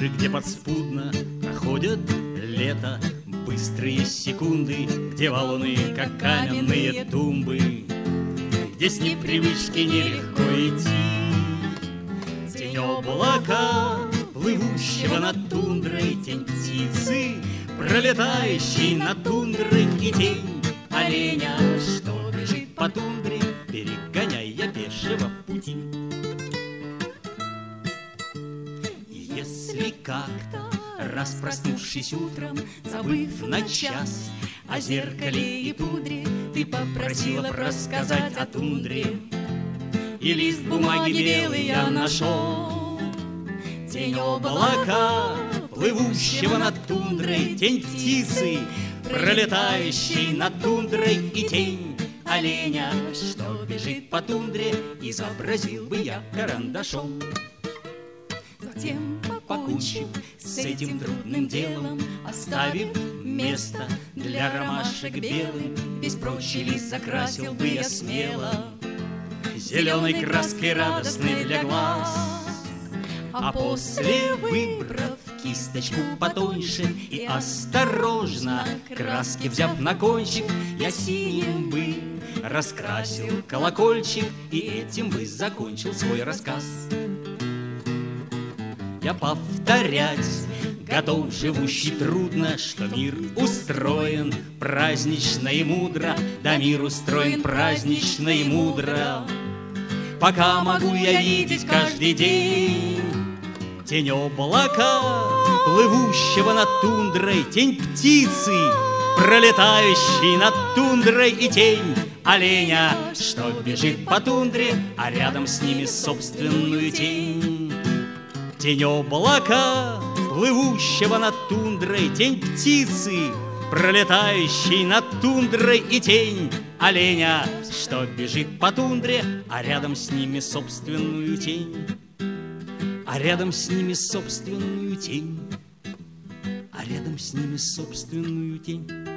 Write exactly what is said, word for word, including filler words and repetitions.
тундры, где подспудно проходят лето, быстрые секунды, где валуны, как каменные тумбы, где с непривычки нелегко идти. Тень облака, плывущего над тундрой, тень птицы, пролетающей над тундрой, и тень оленя, что бежит по тундре, перегоняя пешего в пути. И если как-то, раз проснувшись утром, забыв на час о зеркале и тундре, ты попросила б рассказать о тундре, и лист бумаги белый я нашел. Тень облака, плывущего над тундрой, тень птицы, пролетающей над тундрой, и тень оленя, что бежит по тундре, изобразил бы я карандашом. Затем, покончив с этим трудным делом, оставив место для ромашек белым, весь прочий лист закрасил бы я смело зеленой краской радостной для глаз. А после, выбрав кисточку потоньше и осторожно краски взяв на кончик, я синим бы раскрасил колокольчик, и этим бы закончил свой рассказ. Я повторять готов, живущий трудно, что мир устроен празднично и мудро, да мир устроен празднично и мудро. Пока могу я видеть каждый день тень облака, плывущего над тундрой, тень птицы, пролетающей над тундрой, и тень оленя, что бежит по тундре, а рядом с ними собственную тень. Тень облака, плывущего над тундрой, тень птицы, пролетающей над тундрой, и тень оленя, что бежит по тундре, а рядом с ними собственную тень. А рядом с ними собственную тень. А рядом с ними собственную тень.